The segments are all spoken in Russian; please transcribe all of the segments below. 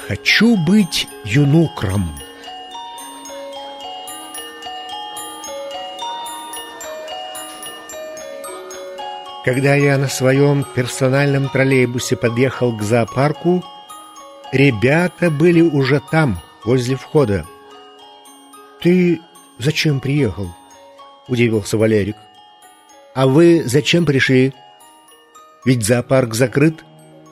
хочу быть юнукром. Когда я на своем персональном троллейбусе подъехал к зоопарку, ребята были уже там, возле входа. «Ты зачем приехал?» — удивился Валерик. «А вы зачем пришли? Ведь зоопарк закрыт».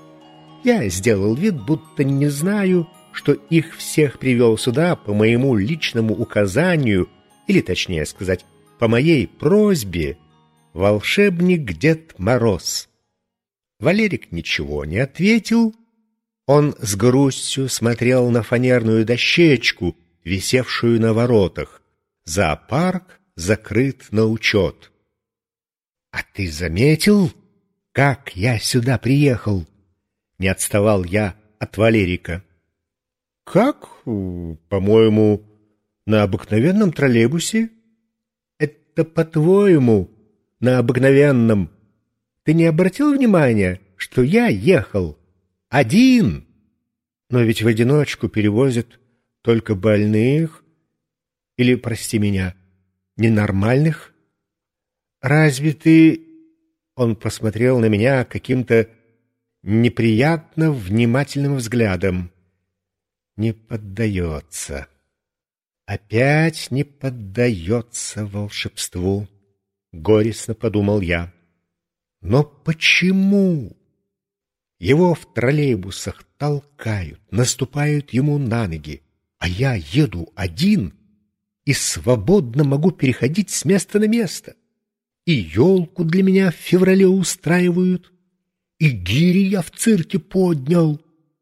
Я сделал вид, будто не знаю, что их всех привел сюда по моему личному указанию, или, точнее сказать, по моей просьбе, волшебник Дед Мороз. Валерик ничего не ответил. Он с грустью смотрел на фанерную дощечку, висевшую на воротах. Зоопарк закрыт на учет. «А ты заметил, как я сюда приехал?» Не отставал я от Валерика. «Как? По-моему, на обыкновенном троллейбусе?» «Это по-твоему, на обыкновенном. Ты не обратил внимания, что я ехал один? Но ведь в одиночку перевозят только больных или, прости меня, ненормальных. Разве ты...» Он посмотрел на меня каким-то неприятно внимательным взглядом. «Не поддается. Опять не поддается волшебству», — горестно подумал я. «Но почему? Его в троллейбусах толкают, наступают ему на ноги, а я еду один и свободно могу переходить с места на место. И елку для меня в феврале устраивают, и гири я в цирке поднял.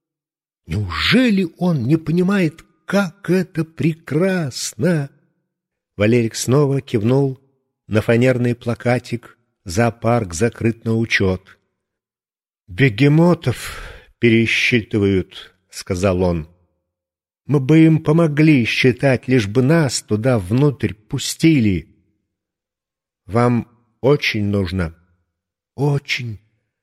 Неужели он не понимает, как это прекрасно?» Валерик снова кивнул на фанерный плакатик «Зоопарк закрыт на учет». «Бегемотов пересчитывают», — сказал он. «Мы бы им помогли считать, лишь бы нас туда внутрь пустили. Вам очень нужно?» «Очень.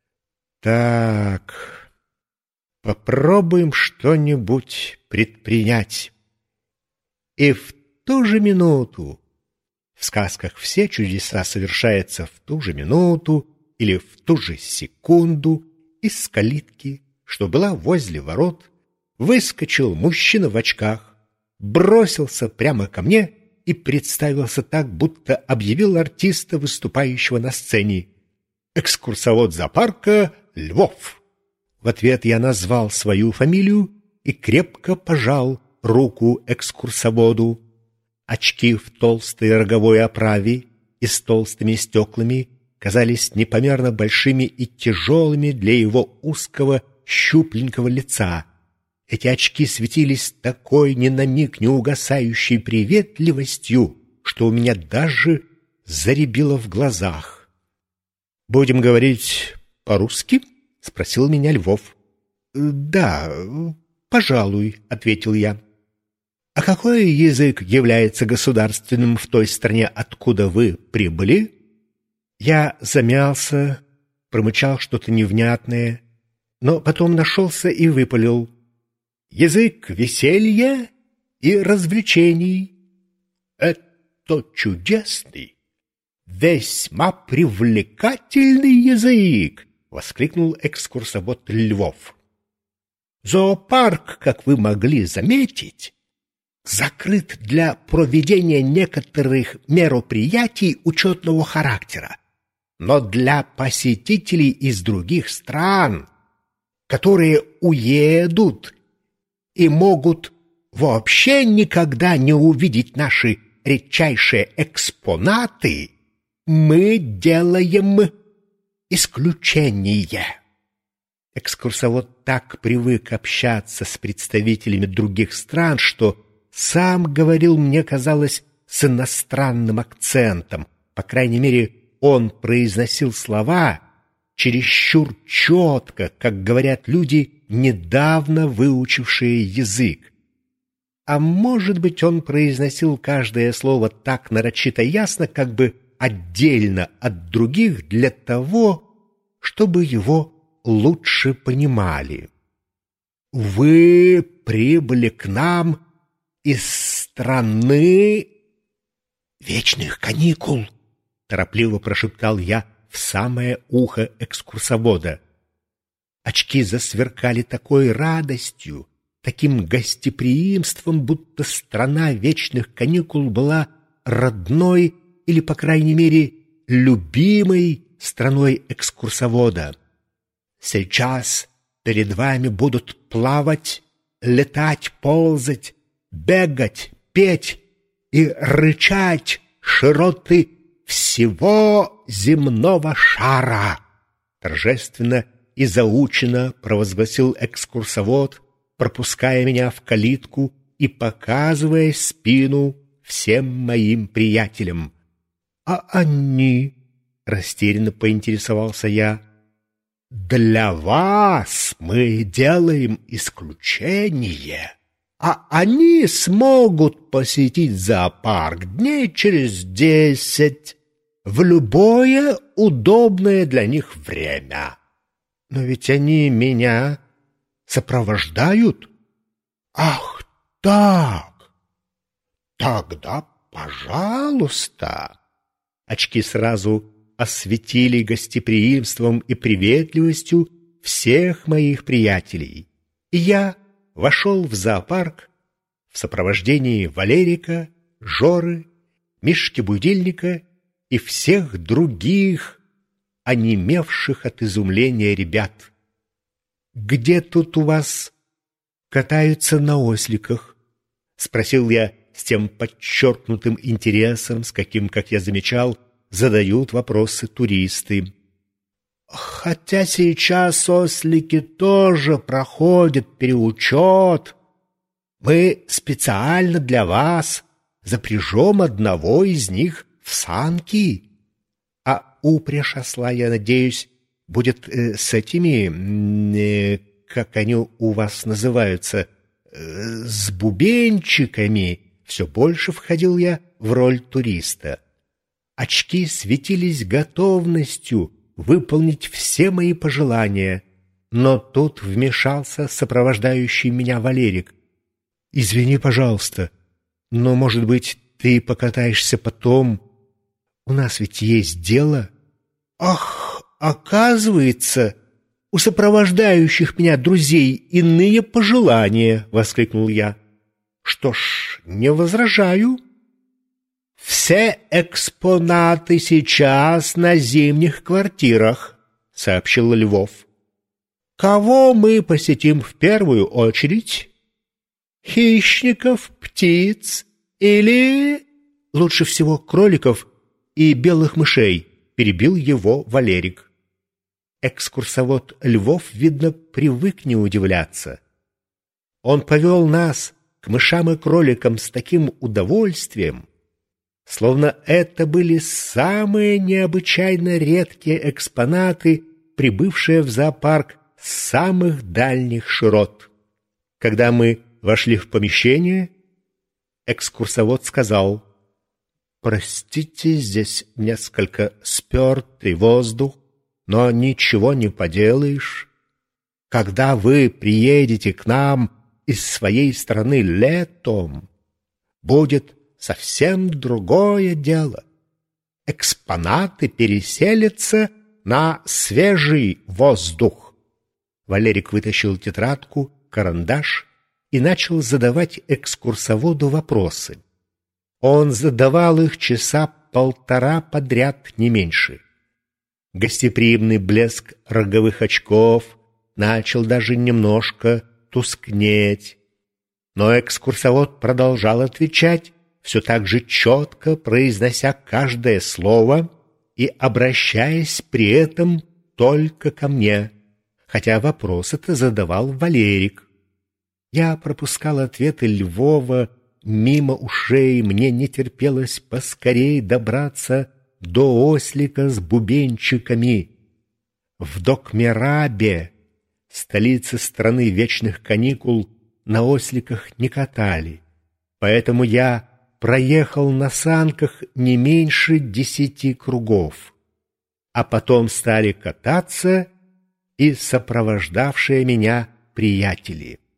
Так, попробуем что-нибудь предпринять». И в ту же минуту, в сказках все чудеса совершаются в ту же минуту или в ту же секунду, из калитки, что была возле ворот, выскочил мужчина в очках, бросился прямо ко мне и представился так, будто объявил артиста, выступающего на сцене. «Экскурсовод зоопарка Львов». В ответ я назвал свою фамилию и крепко пожал руку экскурсоводу. Очки в толстой роговой оправе и с толстыми стеклами казались непомерно большими и тяжелыми для его узкого щупленького лица. Эти очки светились такой ни на миг не угасающей приветливостью, что у меня даже зарябило в глазах. «Будем говорить по-русски?» — спросил меня Львов. «Да, пожалуй», — ответил я. «А какой язык является государственным в той стране, откуда вы прибыли?» Я замялся, промычал что-то невнятное, но потом нашелся и выпалил: «Язык веселья и развлечений». «Это чудесный, весьма привлекательный язык!» — воскликнул экскурсовод Львов. «Зоопарк, как вы могли заметить, закрыт для проведения некоторых мероприятий учетного характера, но для посетителей из других стран, которые уедут и могут вообще никогда не увидеть наши редчайшие экспонаты, мы делаем исключение». Экскурсовод так привык общаться с представителями других стран, что сам говорил, мне казалось, с иностранным акцентом. По крайней мере, он произносил слова чересчур четко, как говорят люди, недавно выучившие язык. А может быть, он произносил каждое слово так нарочито ясно, как бы отдельно от других, для того, чтобы его лучше понимали. вы прибыли к нам из страны вечных каникул, торопливо прошептал я в самое ухо экскурсовода. Очки засверкали такой радостью, таким гостеприимством, будто страна вечных каникул была родной или, по крайней мере, любимой страной экскурсовода. Сейчас перед вами будут плавать, летать, ползать, бегать, петь и рычать широты всего земного шара. Торжественно и заучено провозгласил экскурсовод, пропуская меня в калитку и показывая спину всем моим приятелям. «А они?» — растерянно поинтересовался я. «Для вас мы делаем исключение, а они смогут посетить зоопарк дней через 10 в любое удобное для них время. Но ведь они меня сопровождают». «Ах так! Тогда, пожалуйста!» Очки сразу осветили гостеприимством и приветливостью всех моих приятелей, и я вошел в зоопарк в сопровождении Валерика, Жоры, Мишки-будильника и всех других онемевших от изумления ребят. «Где тут у вас катаются на осликах?» — спросил я с тем подчеркнутым интересом, с каким, как я замечал, задают вопросы туристы. «Хотя сейчас ослики тоже проходят переучет, мы специально для вас запряжем одного из них в санки. А упряжь осла, я надеюсь, будет с этими, как они у вас называются, с бубенчиками». Все больше входил я в роль туриста. Очки светились готовностью выполнить все мои пожелания, но тут вмешался сопровождающий меня Валерик. «Извини, пожалуйста, но, может быть, ты покатаешься потом? У нас ведь есть дело». «Ах, оказывается, у сопровождающих меня друзей иные пожелания!» — воскликнул я. «Что ж, не возражаю. Все экспонаты сейчас на зимних квартирах», — сообщил Львов. «Кого мы посетим в первую очередь? Хищников, птиц или...» «Лучше всего кроликов и белых мышей», — перебил его Валерик. Экскурсовод Львов, видно, привык не удивляться. Он повел нас к мышам и кроликам с таким удовольствием, словно это были самые необычайно редкие экспонаты, прибывшие в зоопарк с самых дальних широт. Когда мы вошли в помещение, экскурсовод сказал: «Простите, здесь несколько спертый воздух, но ничего не поделаешь. Когда вы приедете к нам из своей страны летом, будет совсем другое дело. Экспонаты переселятся на свежий воздух». Валерик вытащил тетрадку, карандаш и начал задавать экскурсоводу вопросы. Он задавал их часа полтора подряд, не меньше. Гостеприимный блеск роговых очков начал даже немножко тускнеть. Но экскурсовод продолжал отвечать, все так же четко произнося каждое слово и обращаясь при этом только ко мне, хотя вопрос это задавал Валерик. Я пропускал ответы Львова мимо ушей, мне не терпелось поскорей добраться до ослика с бубенчиками. В Докмерабе, столице страны вечных каникул, на осликах не катали, поэтому я проехал на санках не меньше 10 кругов, а потом стали кататься и сопровождавшие меня приятели.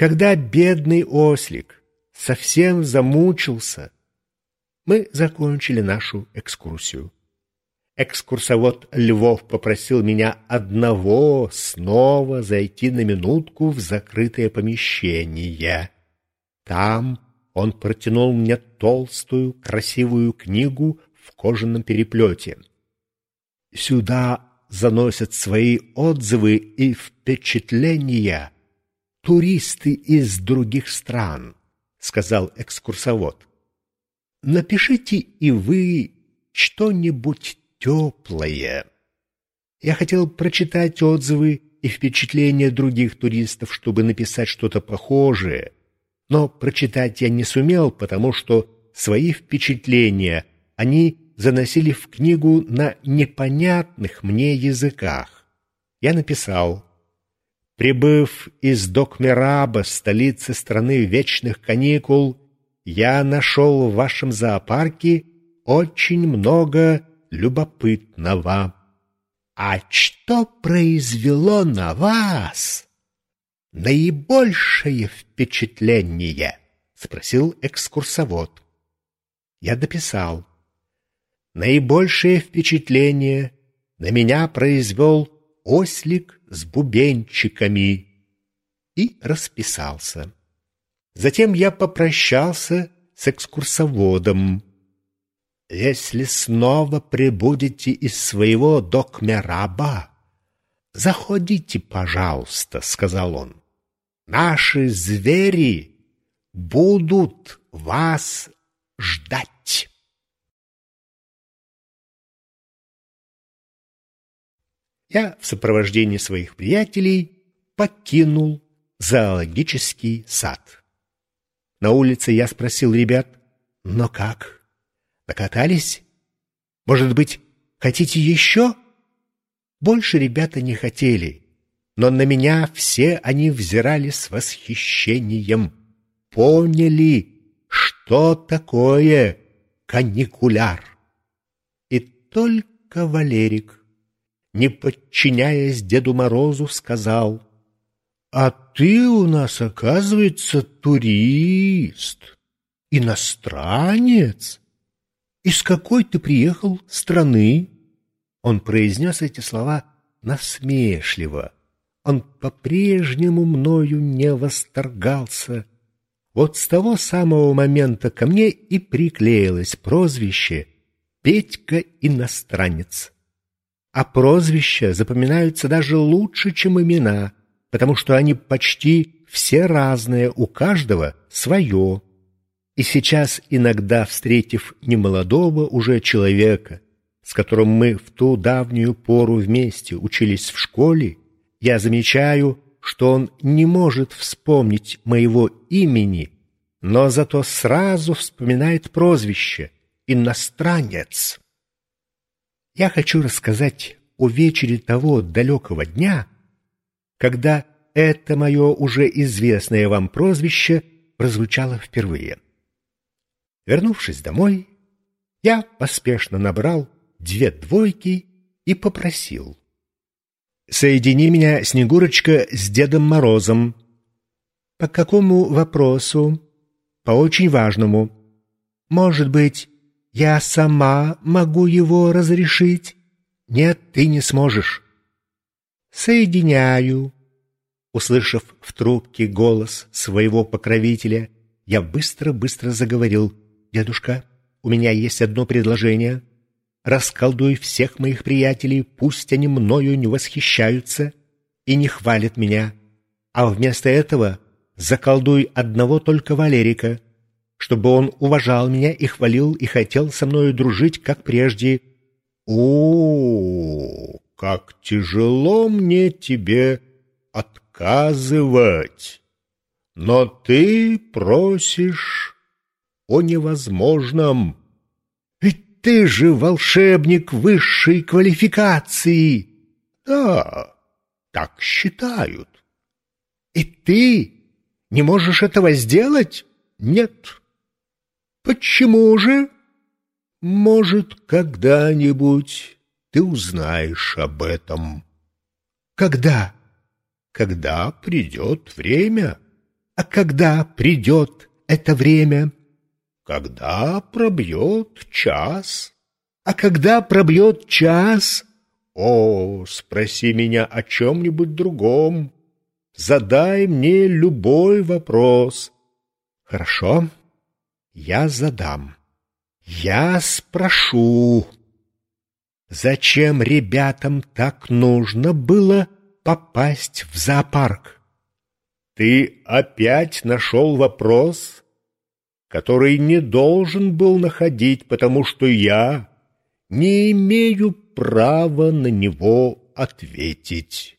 Когда бедный ослик совсем замучился, мы закончили нашу экскурсию. Экскурсовод Львов попросил меня одного снова зайти на минутку в закрытое помещение. Там он протянул мне толстую, красивую книгу в кожаном переплете. Сюда заносят свои отзывы и впечатления туристы из других стран, сказал экскурсовод. Напишите и вы что-нибудь теплое. Я хотел прочитать отзывы и впечатления других туристов, чтобы написать что-то похожее, но прочитать я не сумел, потому что свои впечатления они заносили в книгу на непонятных мне языках. Я написал: «Прибыв из Докмераба, столицы страны вечных каникул, я нашел в вашем зоопарке очень много любопытного. А что произвело на вас наибольшее впечатление?» — спросил экскурсовод. Я дописал: «Наибольшее впечатление на меня произвел ослик с бубенчиками», и расписался. Затем я попрощался с экскурсоводом. «Если снова прибудете из своего Докмераба, заходите, пожалуйста», — сказал он. «Наши звери будут вас ждать». Я в сопровождении своих приятелей покинул зоологический сад. На улице я спросил ребят: «Но как? Накатались? Может быть, хотите еще?» Больше ребята не хотели, но на меня все они взирали с восхищением, поняли, что такое каникуляр. И только Валерик, не подчиняясь Деду Морозу, сказал: «А ты у нас, оказывается, турист, иностранец. Из какой ты приехал страны?» Он произнес эти слова насмешливо. Он по-прежнему мною не восторгался. Вот с того самого момента ко мне и приклеилось прозвище «Петька-иностранец». А прозвища запоминаются даже лучше, чем имена, потому что они почти все разные, у каждого свое. И сейчас, иногда встретив немолодого уже человека, с которым мы в ту давнюю пору вместе учились в школе, я замечаю, что он не может вспомнить моего имени, но зато сразу вспоминает прозвище «иностранец». Я хочу рассказать о вечере того далекого дня, когда это мое уже известное вам прозвище прозвучало впервые. Вернувшись домой, я поспешно набрал 2 двойки и попросил: «Соедини меня, Снегурочка, с Дедом Морозом». «По какому вопросу?» «По очень важному. Может быть, я сама могу его разрешить?» «Нет, ты не сможешь». «Соединяю». Услышав в трубке голос своего покровителя, я быстро-быстро заговорил: «Дедушка, у меня есть одно предложение. Расколдуй всех моих приятелей, пусть они мною не восхищаются и не хвалят меня, а вместо этого заколдуй одного только Валерика, чтобы он уважал меня и хвалил, и хотел со мною дружить, как прежде». «О, как тяжело мне тебе отказывать, но ты просишь о невозможном. Ведь ты же волшебник высшей квалификации». «Да, так считают». «И ты не можешь этого сделать?» «Нет». «Почему же?» «Может, когда-нибудь ты узнаешь об этом». «Когда?» «Когда придет время». А когда придет это время? Когда пробьет час. А когда пробьет час? О, спроси меня о чем-нибудь другом. Задай мне любой вопрос. Хорошо, я задам. Я спрошу. Зачем ребятам так нужно было попасть в зоопарк? Ты опять нашел вопрос, который не должен был находить, потому что я не имею права на него ответить.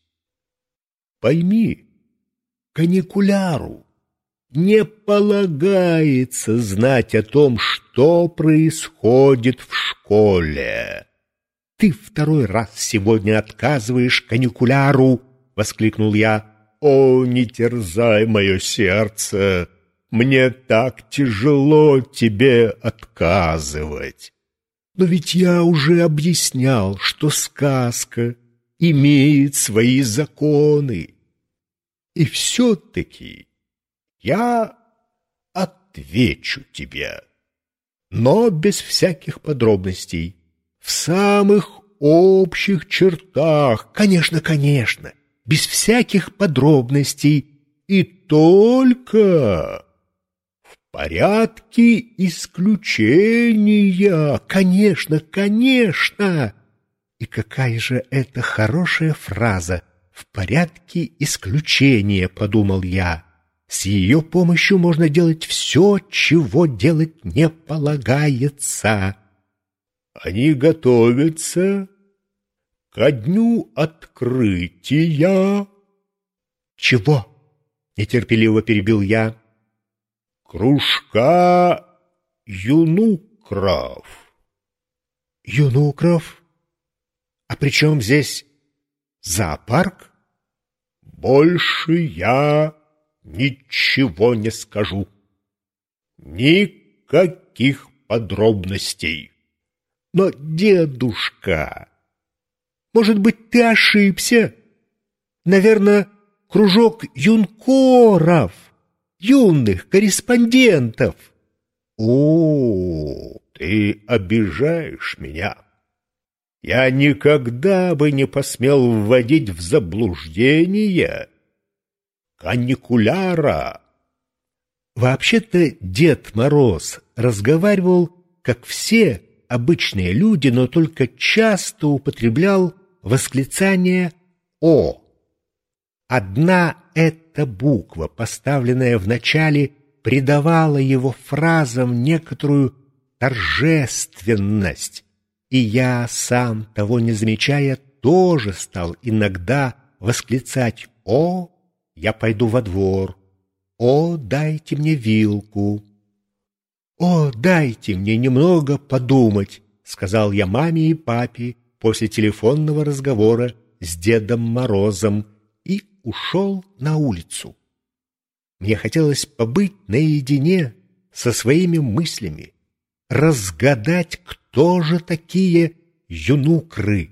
Пойми, каникуляру не полагается знать о том, что происходит в школе. Ты второй раз сегодня отказываешь каникуляру, — воскликнул я. О, не терзай мое сердце, мне так тяжело тебе отказывать. Но ведь я уже объяснял, что сказка имеет свои законы. И все-таки я отвечу тебе, но без всяких подробностей, в самых общих чертах. Конечно, конечно, без всяких подробностей и только в порядке исключения. Конечно, конечно. И какая же это хорошая фраза «в порядке исключения», — подумал я. С ее помощью можно делать все, чего делать не полагается. Они готовятся ко дню открытия. Чего? Нетерпеливо перебил я. Кружка юнукров. Юнукров? А при чем здесь зоопарк? Больше я ничего не скажу. Никаких подробностей. Но, дедушка, может быть, ты ошибся? Наверное, кружок юнкоров, юных корреспондентов. О, ты обижаешь меня. Я никогда бы не посмел вводить в заблуждение каникуляра. Вообще-то Дед Мороз разговаривал, как все обычные люди, но только часто употреблял восклицание «О». Одна эта буква, поставленная в начале, придавала его фразам некоторую торжественность, и я, сам того не замечая, тоже стал иногда восклицать «О, я пойду во двор», «О, дайте мне вилку», «О, дайте мне немного подумать», — сказал я маме и папе после телефонного разговора с Дедом Морозом и ушел на улицу. Мне хотелось побыть наедине со своими мыслями, разгадать, кто же такие юнукры.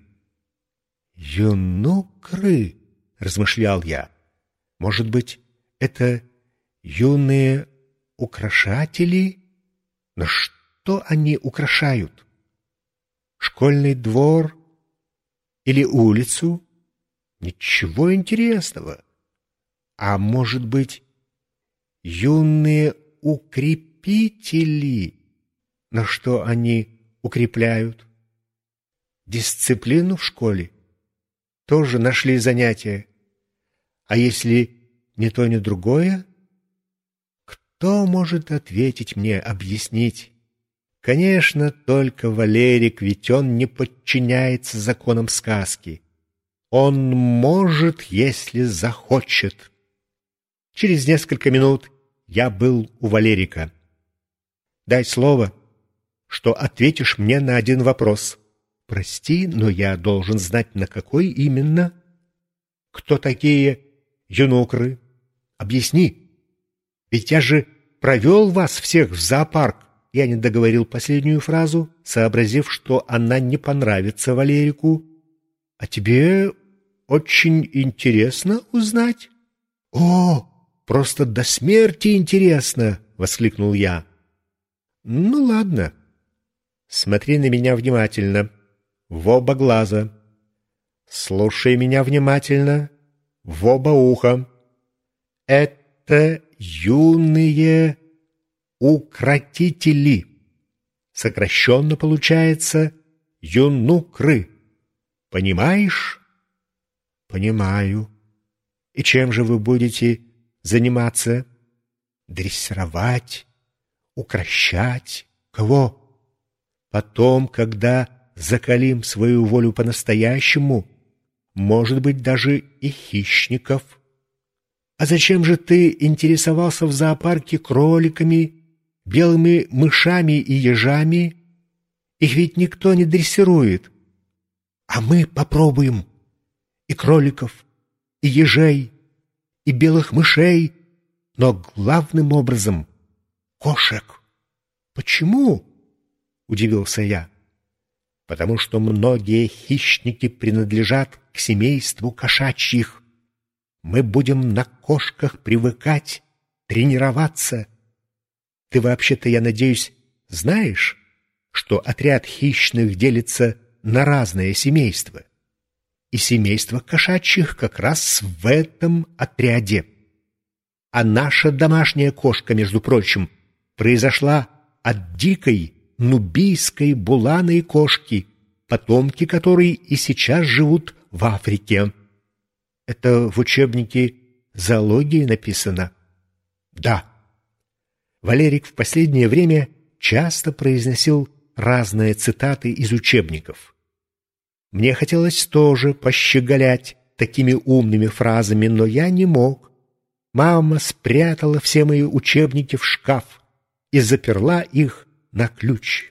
«Юнукры», — размышлял я, — «может быть, это юные украшатели? Но что они украшают? Школьный двор или улицу? Ничего интересного. А может быть, юные укрепители? Но что они укрепляют? Дисциплину в школе? Тоже нашли занятия. А если ни то, ни другое? Кто может ответить мне, объяснить? Конечно, только Валерик, ведь он не подчиняется законам сказки. Он может, если захочет. Через несколько минут я был у Валерика. «Дай слово, что ответишь мне на один вопрос». «Прости, но я должен знать, на какой именно». «Кто такие юнукры? Объясни. Ведь я же провел вас всех в зоопарк». Я не договорил последнюю фразу, сообразив, что она не понравится Валерику. «А тебе очень интересно узнать?» «О, просто до смерти интересно!» — воскликнул я. «Ну, ладно. Смотри на меня внимательно, в оба глаза. Слушай меня внимательно, в оба уха. Это юные укротители. Сокращенно получается юнукры. Понимаешь?» «Понимаю. И чем же вы будете заниматься? Дрессировать, укрощать? Кого? Потом, когда закалим свою волю по-настоящему, может быть, даже и хищников. А зачем же ты интересовался в зоопарке кроликами, белыми мышами и ежами? Их ведь никто не дрессирует. А мы попробуем и кроликов, и ежей, и белых мышей, но главным образом кошек. Почему? Удивился я. Потому что многие хищники принадлежат к семейству кошачьих. Мы будем на кошках привыкать, тренироваться. Ты вообще-то, я надеюсь, знаешь, что отряд хищных делится на разные семейства? И семейство кошачьих как раз в этом отряде. А наша домашняя кошка, между прочим, произошла от дикой нубийской буланой кошки, потомки которой и сейчас живут в Африке. Это в учебнике зоологии написано? Да. Валерик в последнее время часто произносил разные цитаты из учебников. Мне хотелось тоже пощеголять такими умными фразами, но я не мог. Мама спрятала все мои учебники в шкаф и заперла их на ключ.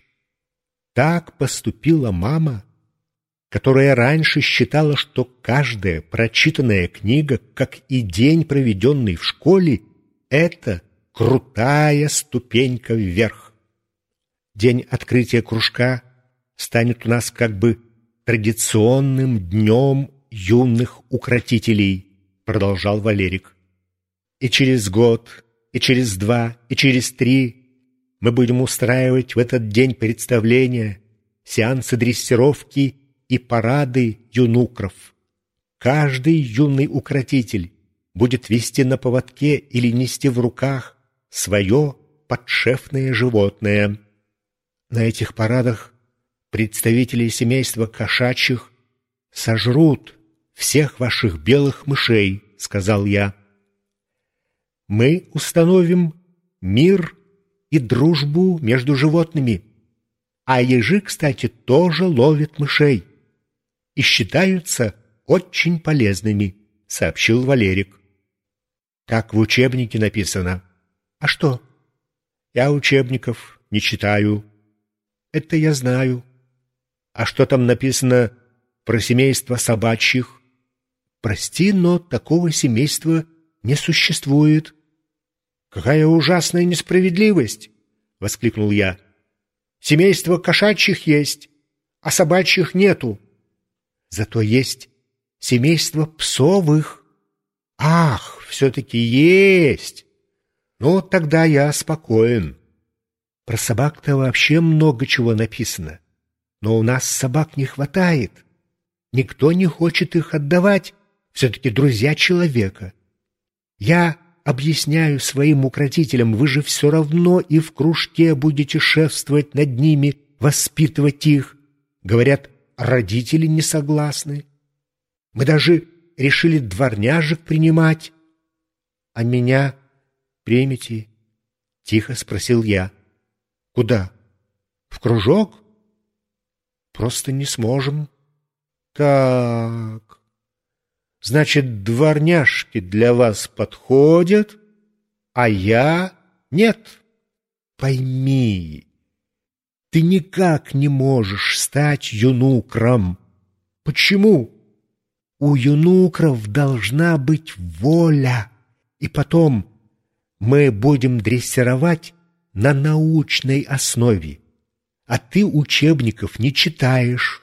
Так поступила мама, которая раньше считала, что каждая прочитанная книга, как и день, проведенный в школе, это крутая ступенька вверх. День открытия кружка станет у нас как бы традиционным днем юных укротителей, продолжал Валерик. И через год, и через 2, и через 3 мы будем устраивать в этот день представления, сеансы дрессировки и парады юнукров. Каждый юный укротитель будет вести на поводке или нести в руках свое подшефное животное. На этих парадах представители семейства кошачьих сожрут всех ваших белых мышей, сказал я. Мы установим мир и дружбу между животными. А ежи, кстати, тоже ловят мышей и считаются очень полезными, сообщил Валерик. Так в учебнике написано. А что? Я учебников не читаю. Это я знаю. А что там написано про семейство собачьих? Прости, но такого семейства не существует. «Какая ужасная несправедливость!» — воскликнул я. «Семейство кошачьих есть, а собачьих нету. Зато есть семейство псовых. Ах, все-таки есть! Ну, тогда я спокоен. Про собак-то вообще много чего написано, но у нас собак не хватает. Никто не хочет их отдавать, все-таки друзья человека. Я объясняю своим укротителям, вы же все равно и в кружке будете шефствовать над ними, воспитывать их. Говорят, родители не согласны. Мы даже решили дворняжек принимать. — А меня примете? — тихо спросил я. — Куда? В кружок? — Просто не сможем. — Так... Значит, дворняжки для вас подходят, а я нет. Пойми, ты никак не можешь стать юнукром. Почему? У юнукров должна быть воля. И потом мы будем дрессировать на научной основе. А ты учебников не читаешь.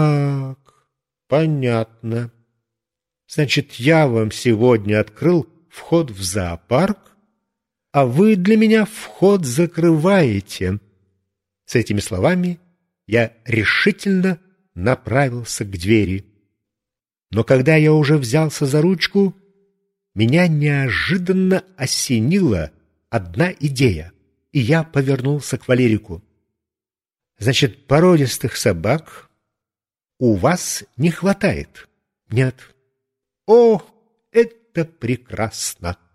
Так, понятно. Значит, я вам сегодня открыл вход в зоопарк, а вы для меня вход закрываете». С этими словами я решительно направился к двери. Но когда я уже взялся за ручку, меня неожиданно осенила одна идея, и я повернулся к Валерику. «Значит, породистых собак у вас не хватает?» «Нет». «О, это прекрасно!